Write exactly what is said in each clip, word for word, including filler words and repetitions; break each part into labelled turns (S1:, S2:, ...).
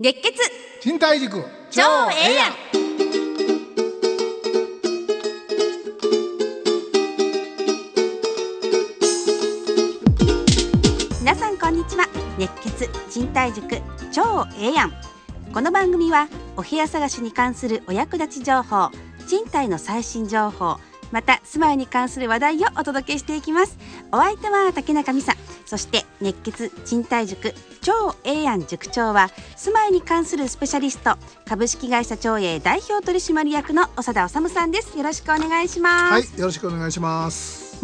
S1: 熱血
S2: 賃貸塾
S1: 超ええやん。皆さんこんにちは。熱血賃貸塾超ええやん。この番組はお部屋探しに関するお役立ち情報、賃貸の最新情報、また住まいに関する話題をお届けしていきます。お相手は竹中美沙、そして熱血賃貸塾超ええやん塾長は住まいに関するスペシャリスト、株式会社長栄代表取締役の長田治さんです。よろしくお願いします。
S2: はい、よろしくお願いします。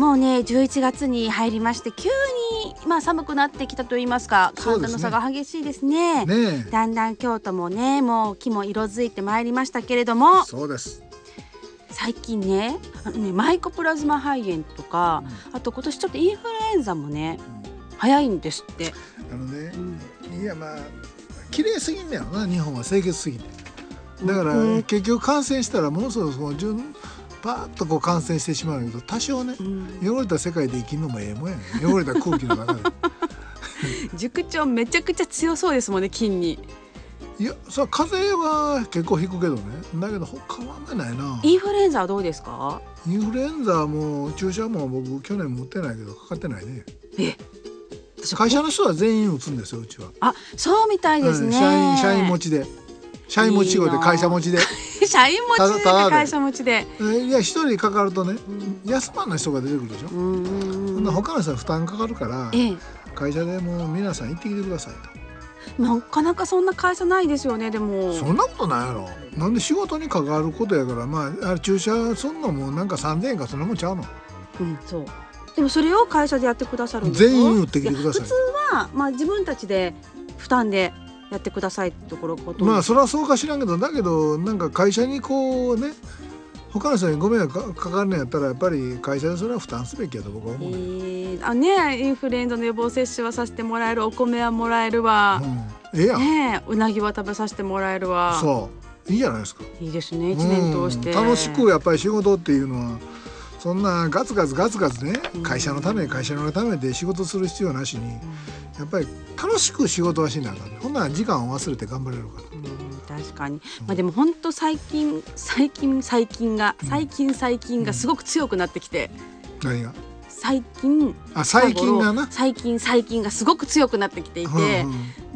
S1: もうねじゅういちがつに入りまして、急に、まあ、寒くなってきたといいますか、寒暖の差が激しいですね。
S2: ねえ、
S1: だんだん京都もねもう木も色づいてまいりましたけれども、
S2: そうです。
S1: 最近 ね, あのねマイコプラズマ肺炎とか、うん、あと今年ちょっとインフルエンザもね、うん、早いんですって。
S2: あのね、うん、いやまあ綺麗すぎんねやろな、日本は清潔すぎて。だから、うん、結局感染したらものすごくその順パーッとこう感染してしまうけど、多少ね、うん、汚れた世界で生きるのもええもんやね。汚れた空気の中で
S1: 塾長めちゃくちゃ強そうですもんね、菌に。
S2: いやさ、風邪は結構引くけどね。だけど他はあんまりないな。
S1: インフルエンザはどうですか？
S2: インフルエンザはもう注射も僕去年も打ってないけどかかってないね。
S1: え
S2: 会社の人は全員打つんですよ、うちは。
S1: あ、そうみたいですね、うん、
S2: 社員社員持ちで社員持ち仕事で会社持ちで
S1: 社員持ちで会社持ちで、
S2: いや一人かかるとね、うん、休まんない人が出てくるでしょ。うん、他の人は負担かかるから、ええ、会社でもう皆さん行ってきてくださいと。
S1: なかなかそんな会社ないですよね。でも
S2: そんなことないやろ。なんで仕事に関わることやから、まあ、あれ注射そんなもんなんかさんぜんえんかそんなもんちゃうの。
S1: うん、そう。でもそれを会社でやってくださるんですか？
S2: 全員打ってきてください。
S1: 普通は、まあ、自分たちで負担でやってくださいってところこと。
S2: まあそれはそうか知らんけど、だけどなんか会社にこうね、他の人にご迷惑かかるのやったらやっぱり会社でそれは負担すべきやと僕は思う、ね。
S1: えー、あね、インフルエンザの予防接種はさせてもらえる、お米はもらえるわ、
S2: うん、ええやん、
S1: ね、うなぎは食べさせてもらえるわ。
S2: そういいじゃないですか。
S1: いいですね、いちねん通して、
S2: うん、楽しくやっぱり仕事っていうのはそんなガツガツガツガツね、会社のため会社のためで仕事する必要なしに、うん、やっぱり楽しく仕事はしなあかんね。ほんなら時間を忘れて頑張れるから。
S1: うん、確かに、まあ、でも本当最近最近最近が最近最近がすごく強くなってきて、
S2: うん、何が
S1: 最近
S2: あ最近がな
S1: 最近最近がすごく強くなってきていて、うんうん、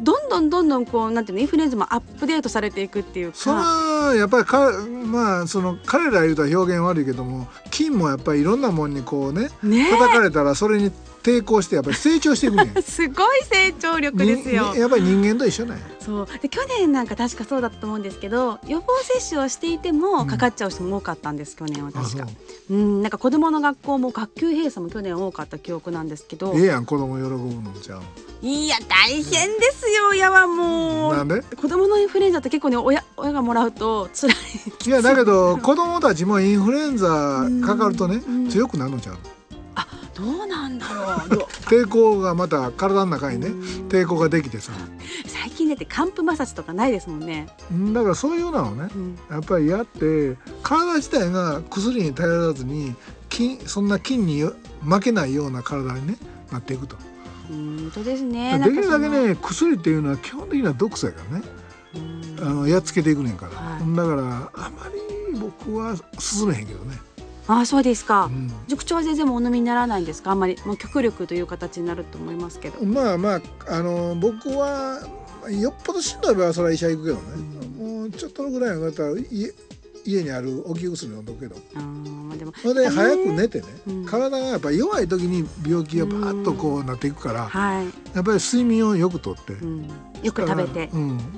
S1: どんどんどんどんこうなんていうの、インフルエンザもアップデートされていくっていうか。
S2: それはやっぱりか、まあ、その彼ら言うたら表現悪いけども、菌もやっぱりいろんなもんにこうね、ね叩かれたらそれに抵抗してやっぱり成長していくね
S1: すごい成長力ですよ。
S2: やっぱり人間と一緒なんや。
S1: そうで去年なんか確かそうだったと思うんですけど、予防接種をしていてもかかっちゃう人も多かったんです、うん、去年は確か。うん、なんか子どもの学校も学級閉鎖も去年多かった記憶なんですけど。
S2: ええやん、子ども喜ぶのじゃん。
S1: いや大変ですよ、親はもう。
S2: なんで
S1: 子どものインフルエンザって結構ね 親, 親がもらうと辛い。
S2: いやだけど子どもたちもインフルエンザかかるとね、強くなるのじゃん。
S1: あ、どうなんだろう
S2: 抵抗がまた体の中にね抵抗ができてさ、
S1: 最近だって寒風摩擦とかないですもんね。
S2: だからそういうのをね、うん、やっぱりやって体自体が薬に頼らずに菌そんな菌に負けないような体に、ね、なっていくと。
S1: 本当ですね。
S2: できるだけね、薬っていうのは基本的には毒素やからね、あのやっつけていくねんから、はい、だからあまり僕は勧めへんけどね。
S1: ああ、そうですか、うん、塾長は全然もお飲みにならないんですか？あんまりもう極力という形になると思いますけど。
S2: まあまあ、あの僕はよっぽどしんどい場合はそれは医者行くけどね、うん、もうちょっとのぐらいの方は家家にある置き薬飲んどくけど、あ、まあ、でもそれで早く寝てね、うん、体がやっぱり弱い時に病気がバーッとこうなっていくから、はい、やっぱり睡眠をよくとって、うん、
S1: よく食べて、
S2: うん、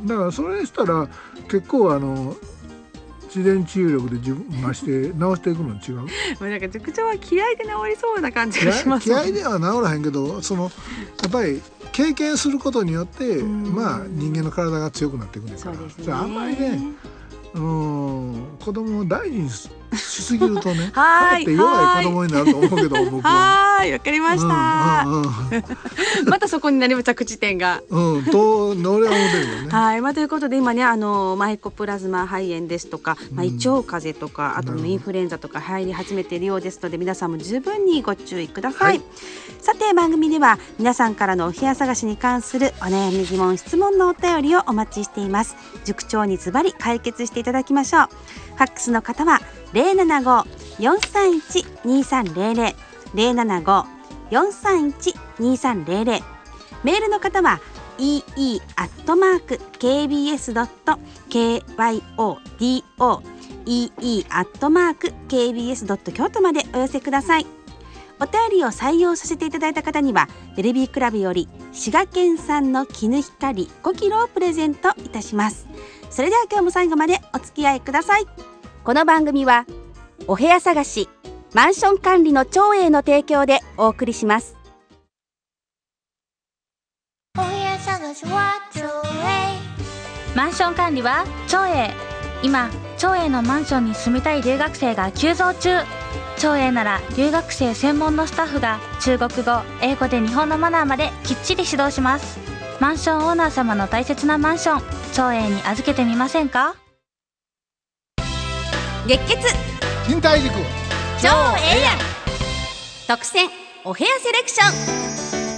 S2: だからそれしたら結構あの自然治癒力で自分増して治していくのに違う。
S1: なんか塾長は気合で治りそうな感じがします、ね、
S2: 気合では治らへんけど、そのやっぱり経験することによって、まあ人間の体が強くなっていくんだから。そうですね、あんまりね、うん、子供を大事にしすぎるとね
S1: はい
S2: かえって弱い子供になると思うけど僕は
S1: はいわかりました、うんうんうん、またそこに何も着地点が
S2: うんと俺は思ってるよね
S1: はい、まあ、ということで今ねあのマイコプラズマ肺炎ですとか、まあ、胃腸風邪とか、うん、あとのインフルエンザとか入り始めているようですので皆さんも十分にご注意ください、はい、さて番組では皆さんからのお部屋探しに関するお悩み疑問質問のお便りをお待ちしています。塾長にズバリ解決していただきましょう。ファックスの方は ゼロななご よんさんいち にさんゼロゼロ ゼロななご よんさんいち にさんゼロゼロ メールの方は イーイー アットマーク ケービーエス ドット ケーワイオーディーオー イーイー アットマーク ケービーエス ドット 京都までお寄せください。お便りを採用させていただいた方にはベルビークラブより滋賀県産の絹光ごキロをプレゼントいたします。それでは今日も最後までお付き合いください。この番組はお部屋探しマンション管理の長英の提供でお送りします。
S3: お部屋探しは長英、
S4: マンション管理は長英。今長英のマンションに住みたい留学生が急増中。長英なら留学生専門のスタッフが中国語、英語で日本のマナーまできっちり指導します。マンションオーナー様の大切なマンション、長英に預けてみませんか？
S1: 熱血
S2: 賃貸塾
S1: 超ええやん特選お部屋セレクション。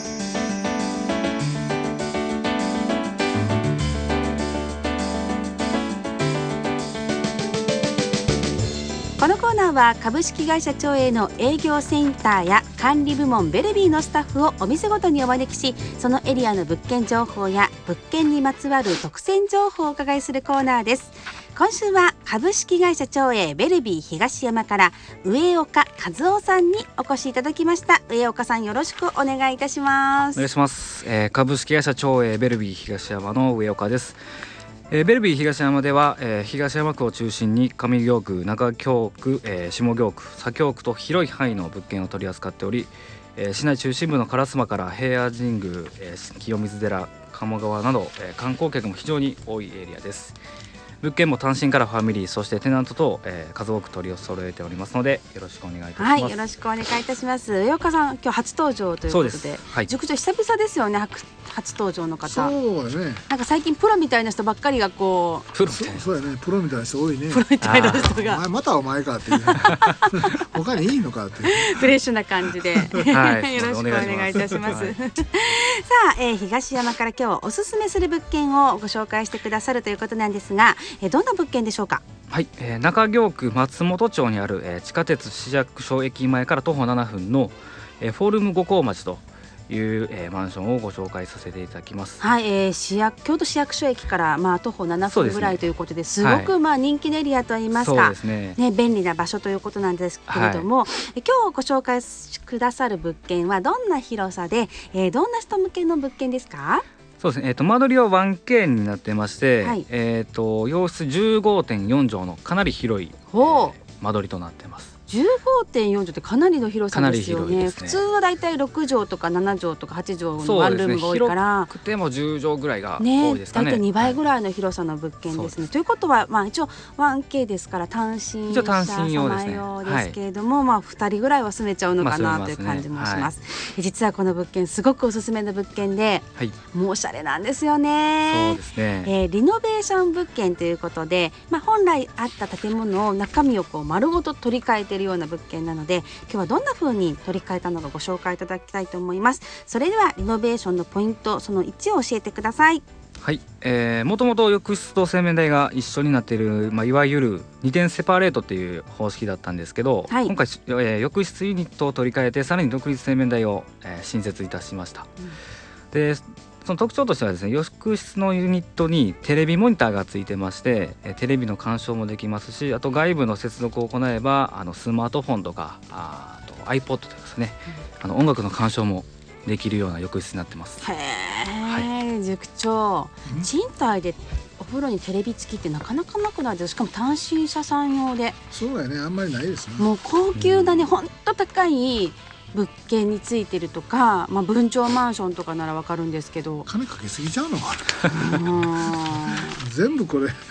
S1: このコーナーは株式会社長英の営業センターや管理部門ベルビーのスタッフをお店ごとにお招きし、そのエリアの物件情報や物件にまつわる特選情報をお伺いするコーナーです。今週は株式会社長英ベルビー東山から上岡和夫さんにお越しいただきました。上岡さんよろしくお願いいたします。
S5: お願いします、えー、株式会社長英ベルビー東山の上岡です。えー、ベルビー東山では、えー、東山区を中心に上京区、中京区、えー、下京区、左京区と広い範囲の物件を取り扱っており、えー、市内中心部の烏丸から平野神宮、えー、清水寺、鴨川など、えー、観光客も非常に多いエリアです。物件も単身からファミリー、そしてテナントと、えー、数多く取り揃えておりますのでよろしくお願いいたします。
S1: はい、よろしくお願いいたします。上岡さん今日初登場ということで、
S5: はい、
S1: 塾長久々ですよね。初登場の方。
S2: そうやね。
S1: なんか最近プロみたいな人ばっかりがこう。
S5: プロみたいな。
S2: そうやね。プロみたいな人多いね。
S1: プロみたいな人が。
S2: お前またお前かっていう。他にいいのかっていう。
S1: フレッシュな感じで、
S5: はい、
S1: よろしくお願いいたします。はい、さあ、えー、東山から今日おすすめする物件をご紹介してくださるということなんですが、えー、どんな物件でしょうか？
S5: はい、えー、中京区松本町にある、えー、地下鉄市役所駅前から徒歩ななふんの、えー、フォルム五甲町という、えー、マンションをご紹介させていただきます。
S1: はい、えー、市役京都市役所駅から、まあ、徒歩ななふんぐらいということで、すごく、
S5: はい、
S1: まあ、人気のエリアといいますか、
S5: そうですね、
S1: ね、便利な場所ということなんですけれども、はい、今日ご紹介くださる物件はどんな広さで、えー、どんな人向けの物件ですか？
S5: そうですね、えー、と間取りは ワンケー になってまして、はい、えー、と洋室 じゅうごてんよん 畳のかなり広い、えー、間取りとなっています。
S1: じゅうごてんよん 畳ってかなりの広さですよ ね, ですね。普通はだいたいろく畳とかなな畳とかはち畳のワンルームが多いから、
S5: ね、広くてもじゅう畳ぐらいが多いですかね。
S1: だいたいにばいぐらいの広さの物件ですね、はい、ということは、まあ、一応 ワンケー ですから単身者様用ですけれども、はい、まあ、ふたりぐらいは住めちゃうのかなという感じもします、まあすね、はい、実はこの物件すごくおすすめの物件で、はい、もうおしゃれなんですよね。
S5: そうですね、
S1: えー、リノベーション物件ということで、まあ、本来あった建物を中身をこう丸ごと取り替えているような物件なので、今日はどんな風に取り替えたのかご紹介いただきたいと思います。それではリノベーションのポイントそのいちを教えてください。
S5: はい、えー、もともと浴室と洗面台が一緒になっている、まあ、いわゆるにてんセパレートっていう方式だったんですけど、はい、今回、えー、浴室ユニットを取り替えてさらに独立洗面台を、えー、新設いたしました、うん、でその特徴としてはですね、浴室のユニットにテレビモニターがついてまして、えテレビの鑑賞もできますし、あと外部の接続を行えばあのスマートフォンとかあと iPod とかですね、うん、あの音楽の鑑賞もできるような浴室になってます。
S1: へー、はい、塾長、賃貸でお風呂にテレビ付きってなかなかなくないですか？しかも単身者さん用で。
S2: そうやね、あんまりないですね。
S1: もう高級なね、ほんと高い物件についてるとか、まあ、分譲マンションとかならわかるんですけど、
S2: 金かけすぎちゃうのかな全部これ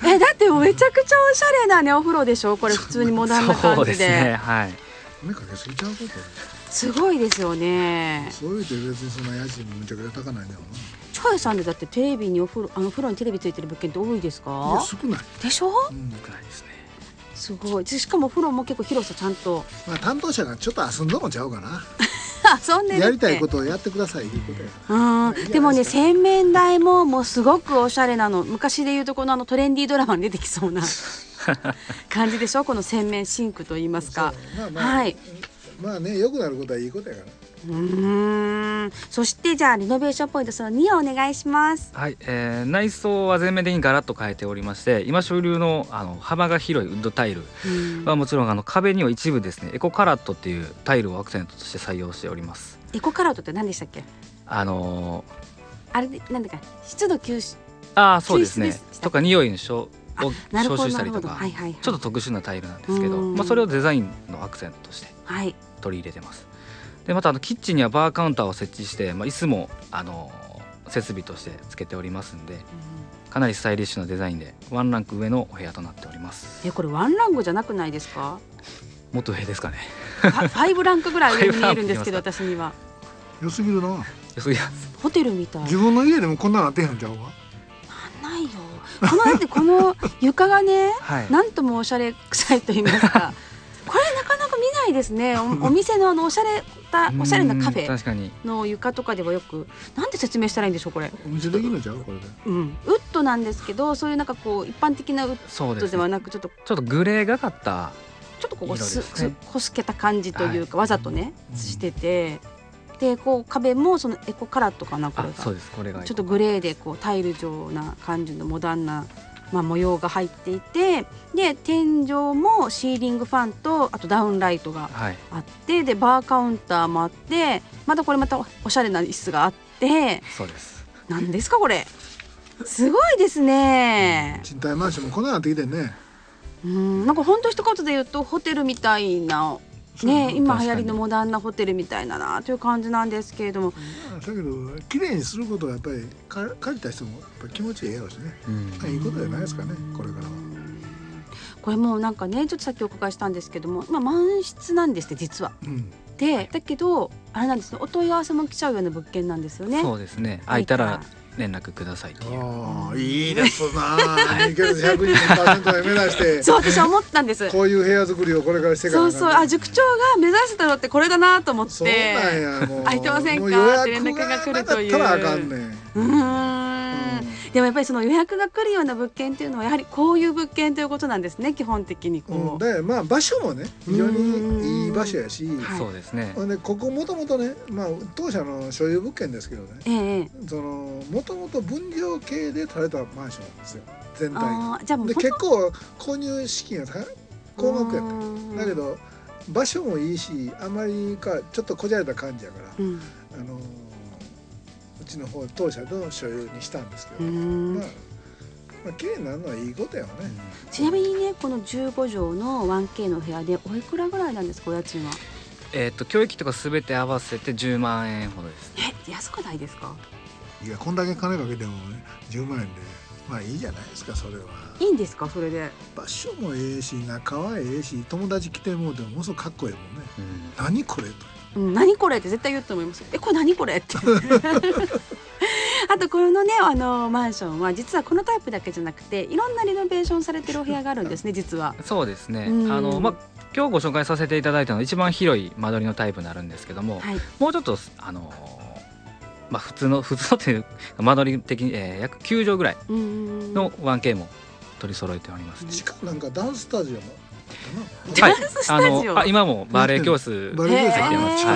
S1: えだってめちゃくちゃおしゃれなねお風呂でしょこれ普通にモダンな感じで。
S5: そうですね、はい。
S2: 目かけすぎちゃうこと。
S1: すごいですよね。
S2: そういうて別にそんな家賃もむちゃくちゃ高ないんだよな。
S1: 長屋さんでだってテレビにお風呂あの風呂にテレビついてる物件って多いですか？
S2: いや少ない
S1: でしょ、
S2: うん、少ないですね。
S1: すごい。しかもお風呂も結構広さちゃんと、
S2: まあ、担当者がちょっと遊んどもちゃうかな
S1: 遊んでるって
S2: やりたいことをやってくださいいうことや。
S1: あでもね洗面台ももうすごくおしゃれなの。昔でいうとこのあのトレンディードラマに出てきそうな感じでしょこの洗面シンクといいますか。
S2: まあまあ、はい、まあね良くなることはいいことやから。
S1: うーんそしてじゃあリノベーションポイントそのにをお願いします。
S5: はい、えー、内装は全面的にガラッと変えておりまして、今主流のあの幅が広いウッドタイルはもちろんあの壁には一部ですねエコカラットっていうタイルをアクセントとして採用しております。
S1: エコカラットって何でしたっけ？あ
S5: の
S1: ー、あれでなんだか湿度吸収
S5: あそうですねとか匂いの消を消臭したりとか、はいはいはい、ちょっと特殊なタイルなんですけど、まあ、それをデザインのアクセントとして取り入れてます。でまたあのキッチンにはバーカウンターを設置して、まあ、椅子もあの設備としてつけておりますんで、かなりスタイリッシュなデザインでワンランク上のお部屋となっております。
S1: えこれワンランクじゃなくないですか？
S5: もっと上ですかね
S1: ファイブランクぐらい上に見えるんですけど私には
S2: 良すぎるな。
S5: 良すぎます。
S1: ホテルみたい。
S2: 自分の家でもこんなのなってへんちゃうか。
S1: なんないよこのだってこの床がね、はい、なんともおしゃれ臭いと言いますかこれなかなか見ないですね。 お, お店のあのおしゃれたおしゃれなカフェの床とかではよくなんて説明したらいいんでしょうこれ。
S2: お店できるのちゃうこれで、
S1: うん、ウッドなんですけどそういうなんかこう一般的なウッドではなくちょっと、
S5: ちょっとグレーがかった
S1: ちょっとここすすこすけた感じというか、はい、わざとね、うん、しててでこう壁もそのエコカラットかなこれが。
S5: そうですこれが
S1: ちょっとグレーでこうタイル状な感じのモダンなまあ、模様が入っていてで天井もシーリングファンとあとダウンライトがあって、はい、でバーカウンターもあってまたこれまたおしゃれな椅子があって
S5: そうです
S1: 何ですかこれすごいですね。
S2: 賃貸マンションもこんなのなってきてね。
S1: うんなんか本当一言で言うとホテルみたいなね、今流行りのモダンなホテルみたいななという感じなんですけれども、
S2: だけど綺麗にすることはやっぱり借りた人もやっぱ気持ちいいやろうしね、うん、いいことじゃないですかねこれからは。
S1: これもなんかねちょっとさっきお伺いしたんですけども、まあ、満室なんですって実は、うん、でだけどあれなんですねお問い合わせも来ちゃうような物件なんですよね。
S5: そうですね空いたら連絡くださいという。
S2: あいいですなひゃくにじゅっパーセント で目指して
S1: そう私は思ったんですこ
S2: ういう部屋作りをこれからしてから
S1: そうそうあ塾長が目指してたのってこれだなと思って
S2: そうなんやもう
S1: 空いてませんかって連絡が来るという。
S2: 予約がなかったらあかんねん。
S1: うんでもやっぱりその予約が来るような物件っていうのはやはりこういう物件ということなんですね基本的にこう、
S2: うん、でまあ場所もね非常にいい場所やし、
S5: はい、そうですね。
S2: でここもともとね、まあ、当社の所有物件ですけどね、ええ、そのもともと分譲系で建てたマンションなんですよ全体が。じゃあもうで結構購入資金が高額やっただけど場所もいいしあまりかちょっとこじゃれた感じやから、うん、あのうちの方当社の所有にしたんですけど、まあまあ綺麗になるのはいいことやわね。
S1: ちなみにねこのじゅうごじょうの ワンケー の部屋でおいくらぐらいなんですかお家賃は。
S5: えっと教育とかすべて合わせてじゅうまんえんほどです。
S1: え安くないですか。
S2: いやこんだけ金かけてもねじゅうまんえんでまあいいじゃないですかそれは。
S1: いいんですかそれで。
S2: 場所もええし中はええし友達来てもうてもものすごくかっこいいもんね、うん、何これと、
S1: うん、何これって絶対言うと思います。えこれ何これってあとこのねあのマンションは実はこのタイプだけじゃなくていろんなリノベーションされてるお部屋があるんですね実は。
S5: そうですね、うん、あのまあ今日ご紹介させていただいたのは一番広い間取りのタイプになるんですけども、はい、もうちょっとあのまあ普通の普通のという間取り的に、えー、約きゅうじょうぐらいの ワンケー も取り揃えております。
S2: しかもなんかダンススタジオも
S1: ダンススタジオ、
S5: はい、あ今もバレエ教室
S2: バレエ教室
S5: やってます。はい、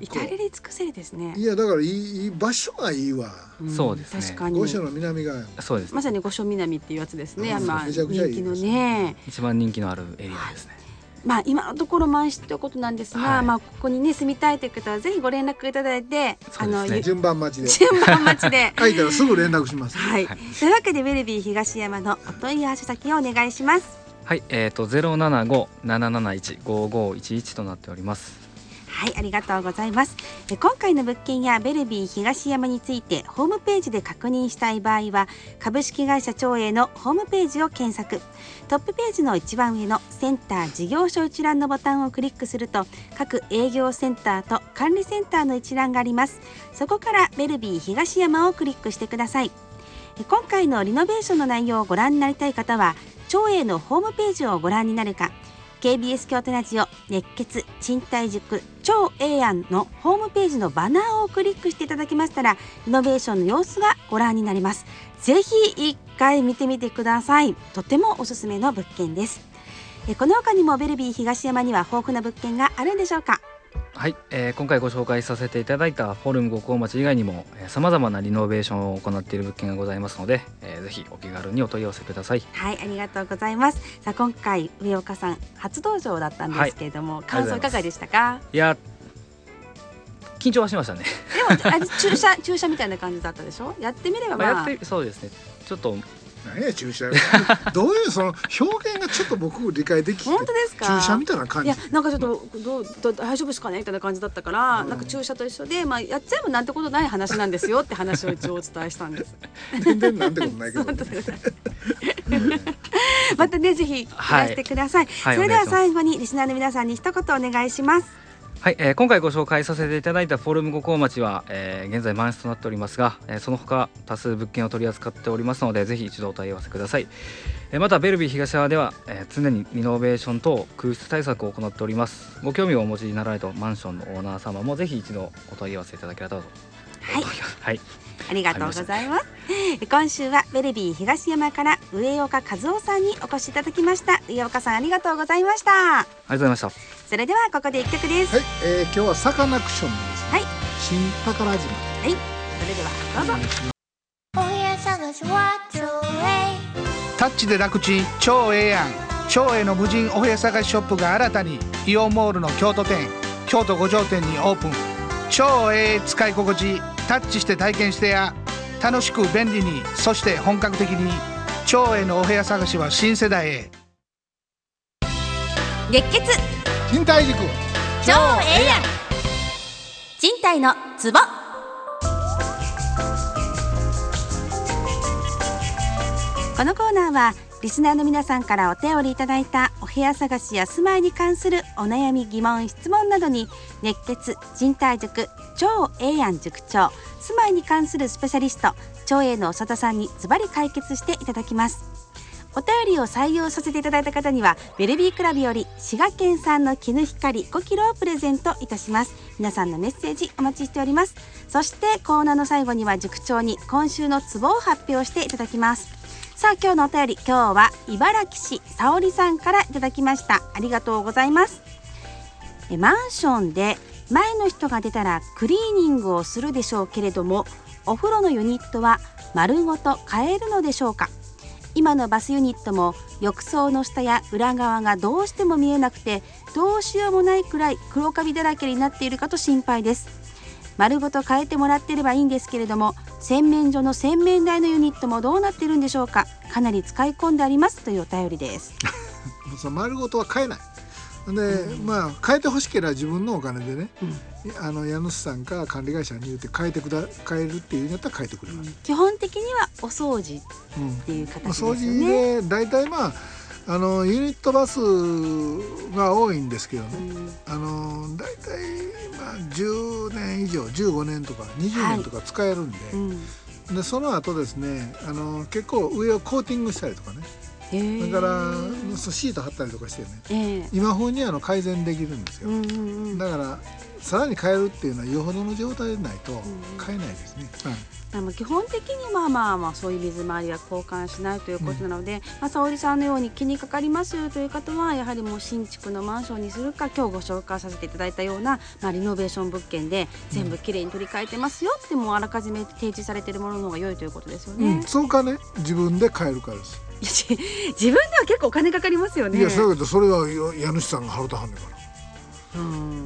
S1: 至れり尽くせりですね。
S2: いやだからいい、いい場所がいいわ、
S5: うん、そうですね。
S1: 確かに
S2: 御所の南側
S5: そうです、ね、
S1: まさに御所南っていうやつですね、
S2: うん
S1: まあ、
S2: めちゃくちゃいい
S1: 人気のね
S5: 一番人気のあるエリアですね、はい。
S1: まあ、今のところ満室ということなんですが、はい、まあ、ここにね住みたいという方はぜひご連絡いただいて、
S5: ね、あの
S2: 順番待ちで
S1: 順番待ちで
S2: 空いたらすぐ連絡します、
S1: はいはい、というわけでウェルビー東山のお問い合わせ先をお願いします。
S5: はい、えーとゼロななご なななな いち ごごいちいちとなっております。
S1: はい、ありがとうございます。え今回の物件やベルビー東山についてホームページで確認したい場合は、株式会社長栄のホームページを検索。トップページの一番上のセンター事業所一覧のボタンをクリックすると、各営業センターと管理センターの一覧があります。そこからベルビー東山をクリックしてください。今回のリノベーションの内容をご覧になりたい方は、長栄のホームページをご覧になるか、ケービーエス 京都ラジオ熱血賃貸塾超栄安のホームページのバナーをクリックしていただきましたら、リノベーションの様子がご覧になります。ぜひ一回見てみてください。とてもおすすめの物件です。えこの他にもベルビー東山には豊富な物件があるんでしょうか。
S5: はい、えー、今回ご紹介させていただいたフォルム五甲町以外にもさまざまなリノベーションを行っている物件がございますので、えー、ぜひお気軽にお問い合わせください。
S1: はい、ありがとうございます。さあ今回上岡さん初登場だったんですけれども、はい、感想いかがでしたか。
S5: いや緊張はしましたね。
S1: でもあれ注射注射みたいな感じだったでしょ。やってみればまあ、
S5: まあ、やってそうですね。ちょっと
S2: 何や注射どういうその表現がちょっと僕理解できて、
S1: 本当ですか。
S2: 注射みたいな感じ。
S1: いやなんかちょっとどうどう大丈夫ですかねみたいな感じだったから、うん、なんか注射と一緒で、まあ、やっちゃえばなんてことない話なんですよって話を一応お伝えしたんです。
S2: 全然なんてことないけど、ね、
S1: またねぜひいらしてください、はい、それでは最後にリスナーの皆さんに一言お願いします。
S5: はい、えー、今回ご紹介させていただいたフォルム五甲町は、えー、現在満室となっておりますが、えー、その他多数物件を取り扱っておりますので、ぜひ一度お問い合わせください。えー、またベルビー東山では、えー、常にリノベーション等空室対策を行っております。ご興味をお持ちになられたマンションのオーナー様もぜひ一度お問い合わせいただければと。
S1: はい、
S5: はい、
S1: ありがとうございます。今週はベルビー東山から上岡和夫さんにお越しいただきました。上岡さんありがとうございました。
S5: ありがとうございました。
S1: それではここで一曲です。
S2: はい、えー、今日はサカナクションです、ね。
S1: はい。
S2: 新宝島。はい。
S1: それではどうぞ。
S3: お部屋探しは長栄。
S6: タッチで楽ちん超ええやん。長栄の無人お部屋探しショップが新たにイオンモールの京都店、京都五条店にオープン。超ええ使い心地、タッチして体験してや。楽しく便利に、そして本格的に。長栄のお部屋探しは新世代へ。
S1: 熱血
S2: 賃貸塾
S1: 超ええやん。賃貸のツボ。このコーナーはリスナーの皆さんからお便りいただいたお部屋探しや住まいに関するお悩み疑問質問などに、熱血賃貸塾超ええやん塾長、住まいに関するスペシャリスト超えの長田さんにズバリ解決していただきます。お便りを採用させていただいた方にはベルビークラブより滋賀県産の絹光ごキロをプレゼントいたします。皆さんのメッセージお待ちしております。そしてコーナーの最後には塾長に今週のツボを発表していただきます。さあ今日のお便り、今日は茨城市沙織さんからいただきました。ありがとうございます。えマンションで前の人が出たらクリーニングをするでしょうけれども、お風呂のユニットは丸ごと変えるのでしょうか。今のバスユニットも浴槽の下や裏側がどうしても見えなくて、どうしようもないくらい黒カビだらけになっているかと心配です。丸ごと変えてもらっていればいいんですけれども、洗面所の洗面台のユニットもどうなっているんでしょうか。かなり使い込んでありますというお便りです。
S2: その丸ごとは変えない。で、うん、まあ変えてほしければ自分のお金でね、うん、あの家主さんか管理会社に言って変えてくだ変えるっていうんだったら変えてくれます、うん、
S1: 基本的にはお掃除っていう形ですよね、うん、掃除
S2: でだいたいまああのユニットバスが多いんですけどね、うん、あのだいたいまあじゅうねん以上じゅうごねんとかにじゅうねんとか使えるんで、はい、うん、でその後ですね、あの結構上をコーティングしたりとかね、だからシート貼ったりとかしてね、えー、今風にあの改善できるんですよ、うんうんうん、だからさらに変えるっていうのはよほどの状態でないと変えないですね、うん、はい
S1: でも基本的にまあまあまあそういう水回りは交換しないということなので、うん、まあ、沙織さんのように気にかかりますという方はやはりもう新築のマンションにするか、今日ご紹介させていただいたような、まあ、リノベーション物件で全部きれいに取り替えてますよってもうあらかじめ提示されているものの方が良いということですよね、うん、
S2: そうかね、自分で変えるからです。
S1: 自分では結構お金かかりますよね。
S2: いやそうだけどそれは家主さんが払うとはんねんから、うん、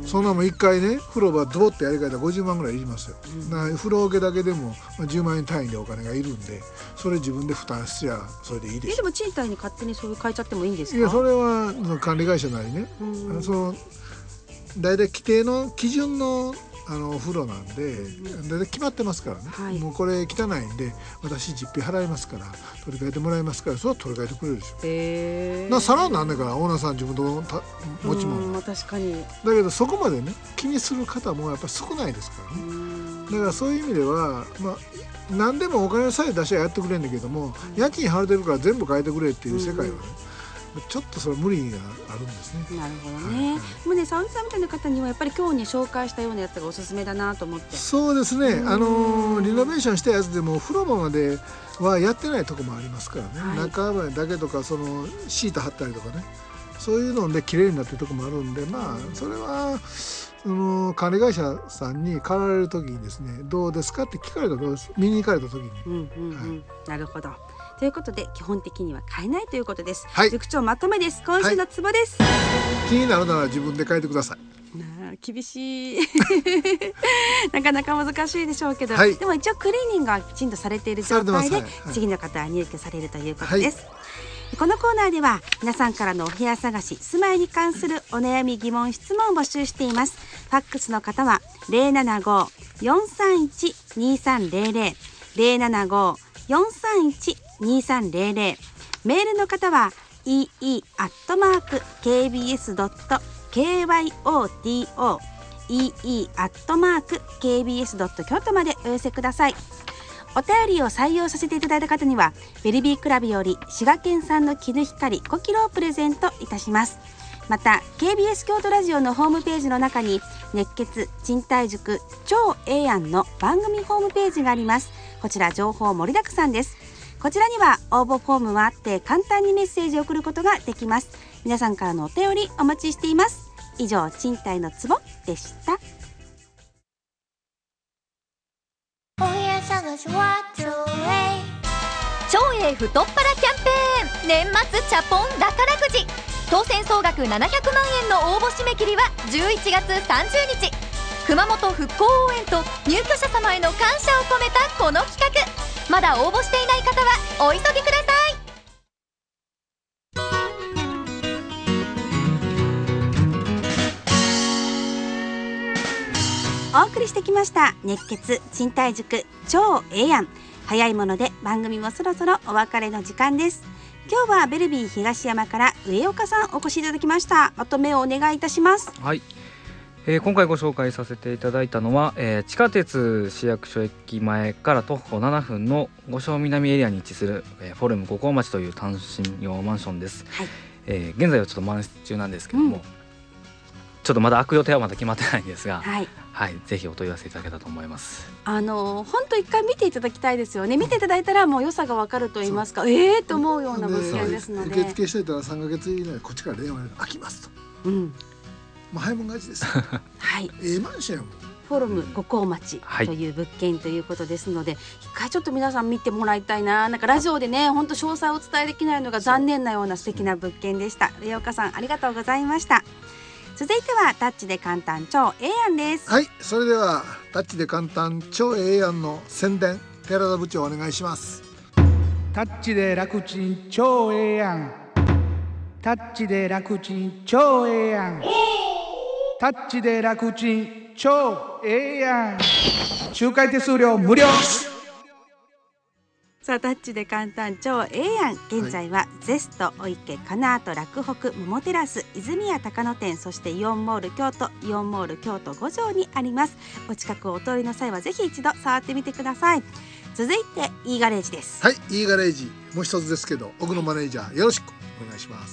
S2: そんなもん一回ね風呂場ドボってやり替えたらごじゅうまんぐらいいりますよ、うん、だから風呂桶だけでもじゅうまんえん単位でお金がいるんで、それ自分で負担しちゃそれでいいです。
S1: でも賃貸に勝手にそういう変えちゃってもいいんですか。
S2: いやそれは管理会社なりね、うん、そのだいたい規定の基準のあのお風呂なんで、だいたい決まってますからね、はい、もうこれ汚いんで私実費払いますから取り替えてもらいますから、それは取り替えてくれるでしょ。へー。さらになんだからオーナーさん自分の持ち物、
S1: 確かに。
S2: だけどそこまでね気にする方もやっぱり少ないですからね。だからそういう意味では、まあ、何でもお金さえ出しゃやってくれるんだけども、家賃払ってるから全部変えてくれっていう世界はね、ちょっとそれ無理があるんですね。
S1: なるほどね。はいはい、もうね、サウンドさんみたいな方にはやっぱり今日に紹介したようなやつがおすすめだなと思って。
S2: そうですね。あのリノベーションしたやつでも風呂場まではやってないとこもありますからね。はい、中だけとかそのシート貼ったりとかね、そういうので綺麗になってるとこもあるんで、まあそれはその管理会社さんに買われる時にですね、どうですかって聞かれたらどうです、見に行かれた時に、うんうんうん、はい、なるほど。ということで基本的には買えないということです。はい、塾長まとめです。今週のツボです。はい、 気になるなら自分で書いてください。
S1: な厳しいなかなか難しいでしょうけど、はい、でも一応クリーニングがきちんとされている状態で、はい、次の方は入居されるということです。はい、このコーナーでは皆さんからのお部屋探し、住まいに関するお悩み疑問質問を募集しています。ファックスの方は ゼロななご よんさんいち にさんゼロゼロ ゼロななご よんさんいち にさんゼロゼロ、メールの方は イーイー アットマーク ケービーエス ドット ケーワイオーティーオー イーイー アットマーク ケービーエス ドット 京都までお寄せください。お便りを採用させていただいた方にはベルビークラブより滋賀県産の絹光ごキロをプレゼントいたします。また ケービーエス 京都ラジオのホームページの中に熱血賃貸塾超ええやんの番組ホームページがあります。こちら情報盛りだくさんです。こちらには応募フォームがあって簡単にメッセージを送ることができます。皆さんからのお便りお待ちしています。以上、賃貸のツボでした。
S3: お部屋探しはちょうえい
S7: 超えい太っ腹キャンペーン、年末チャポン宝くじ、当選総額ななひゃくまんえんの応募締め切りはじゅういちがつさんじゅうにち。熊本復興応援と入居者様への感謝を込めたこの企画、まだ応募していない方はお急ぎください。
S1: お送りしてきました熱血賃貸塾超ええやん。早いもので番組もそろそろお別れの時間です。今日はベルビー東山から上岡さんお越しいただきました。まとめをお願いいたします。
S5: はい、えー、今回ご紹介させていただいたのは、えー、地下鉄市役所駅前から徒歩ななふんの五所南エリアに位置する、えー、フォルム五甲町という単身用マンションです。はい、えー、現在はちょっと満室中なんですけども、うん、ちょっとまだ開く予定はまだ決まってないんですが、はいはい、ぜひお問い合わせいただけたらと思います。
S1: あの本当一回見ていただきたいですよね。見ていただいたらもう良さが分かると言いますか、ええー、と思うような物件ですので、
S2: 受付していたらさんかげつ以内こっちから電話で開きますと、うん、まあ早いもん勝ちですはい、ええマンションやもん。
S1: フォルム五甲町という物件ということですので、はい、一回ちょっと皆さん見てもらいたいな。なんかラジオでね本当詳細をお伝えできないのが残念なような素敵な物件でした。上岡さんありがとうございました。続いてはタッチで簡単超ええやんです。
S2: はい、それではタッチで簡単超ええやんの宣伝、寺田部長お願いします。
S6: タッチで楽ちん超ええやん、タッチで楽ちん超ええやん、タッチで楽ちん超ええやん、周回手数料無料。
S1: さあタッチで簡単超ええやん、現在はゼスト、お池、カナート、洛北、桃テラス、泉谷高野店、そしてイオンモール京都、イオンモール京都五条にあります。お近くをお通りの際はぜひ一度触ってみてください。続いて E ガレージです。
S2: はい、 E ガレージもう一つですけど、奥野マネージャーよろしくお願いします。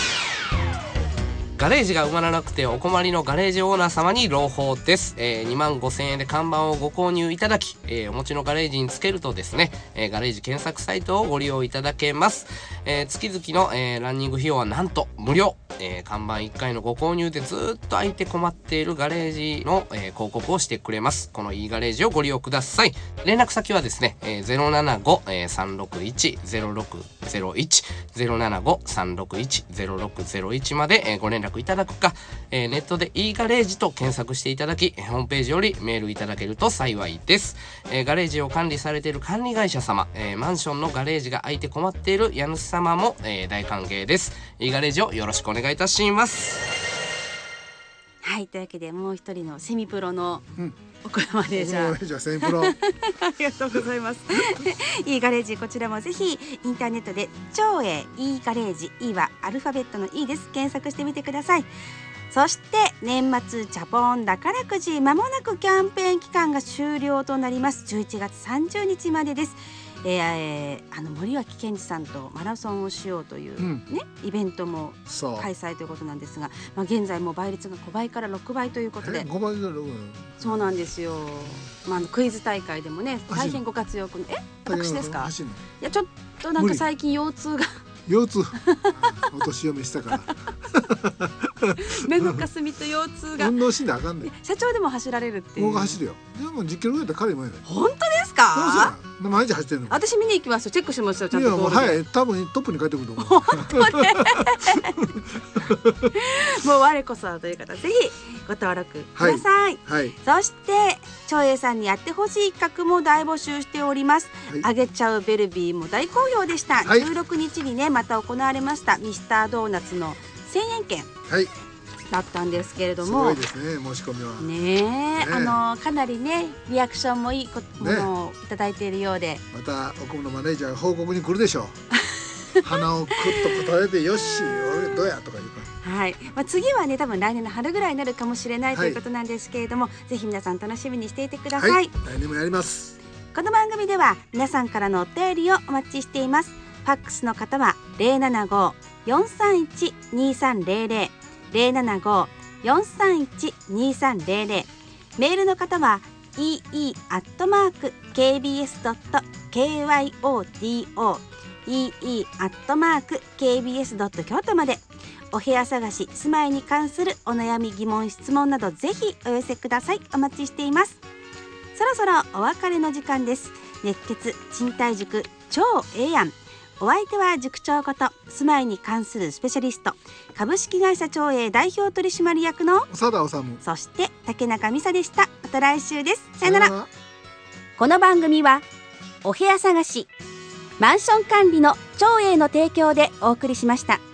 S8: ガレージが埋まらなくてお困りのガレージオーナー様に朗報です。えー、にまんごせんえんで看板をご購入いただき、えー、お持ちのガレージにつけるとですね、えー、ガレージ検索サイトをご利用いただけます。えー、月々の、えー、ランニング費用はなんと無料。えー、看板いっかいのご購入でずっと空いて困っているガレージの、えー、広告をしてくれます。この E ガレージをご利用ください。連絡先はですね、えー、ゼロななご さんろくいち ゼロろくゼロいち ゼロななご さんろくいち ゼロろくゼロいちまで、えー、ご連絡いただくか、えー、ネットで E ガレージと検索していただき、ホームページよりメールいただけると幸いです。えー、ガレージを管理されている管理会社様、えー、マンションのガレージが空いて困っている家主様も、えー、大歓迎です。E ガレージをよろしくお願いいたします。
S1: ははい、というわけでもう一人のセミプロの奥山マネージャー、
S2: うん、じゃあセミプロあ
S1: りがとうございますいいガレージ、こちらもぜひインターネットで超 A いいガレージ、いいはアルファベットの いいです、検索してみてください。そして年末チャポン宝くじ、まもなくキャンペーン期間が終了となります。じゅういちがつさんじゅうにちまでです。えー、あの森脇健児さんとマラソンをしようという、ね、うん、イベントも開催ということなんですが、まあ、現在も倍率がごばいからろくばいということで、
S2: ごばいからろくばい、
S1: そうなんですよ。まあ、あのクイズ大会でもね大変ご活躍の、え私ですか？いやちょっとなんか最近腰痛が
S2: 腰痛お年読みしたから
S1: 目のかすみと腰痛が
S2: 運動しんであかんねん。
S1: 社長でも走られるっていう。
S2: 僕が走るよ。でもじっキロぐらいだったら彼もやね。
S1: 本当ですか？
S2: そう毎日走ってるの。
S1: 私見に行きますよ。チェックしますよ。ちゃんと
S2: いやもうはい、多分トップに帰ってくると思う。
S1: 本当ねもう我こそという方ぜひご登録ください、
S2: はいはい、
S1: そして長英さんにやってほしい企画も大募集しております、はい、あげちゃうベルビーも大好評でした、はい、じゅうろくにちにねまた行われましたミスタードーナツのせんえん券、はい、だったんですけれども、
S2: すごいですね、申し込みは
S1: ねえ、ね、あのかなりねリアクションもいいものをいただいているようで、ね、
S2: またおこむのマネージャーが報告に来るでしょう鼻をクッと答えてよし俺どうやとか言うか、
S1: はいまあ、次はね多分来年の春ぐらいになるかもしれない、はい、ということなんですけれども、ぜひ皆さん楽しみにしていてください、はい、
S2: 来年もやります。
S1: この番組では皆さんからのお便りをお待ちしています。ファックスの方は ゼロななご よんさんいち にさんゼロゼロ ゼロななご よんさんいち にさんゼロゼロ、メールの方は イーイー アットマーク ケービーエス ドット ケーワイオーティーオー イーイー アットマーク ケービーエス ドット 京都まで。お部屋探し、住まいに関するお悩み疑問質問などぜひお寄せください。お待ちしています。そろそろお別れの時間です。熱血賃貸塾超ええやん。お相手は塾長こと住まいに関するスペシャリスト株式会社超え代表取締役の
S2: 長田治、
S1: そして竹中美沙でした。また来週です。さよなら。この番組はお部屋探しマンション管理の超えの提供でお送りしました。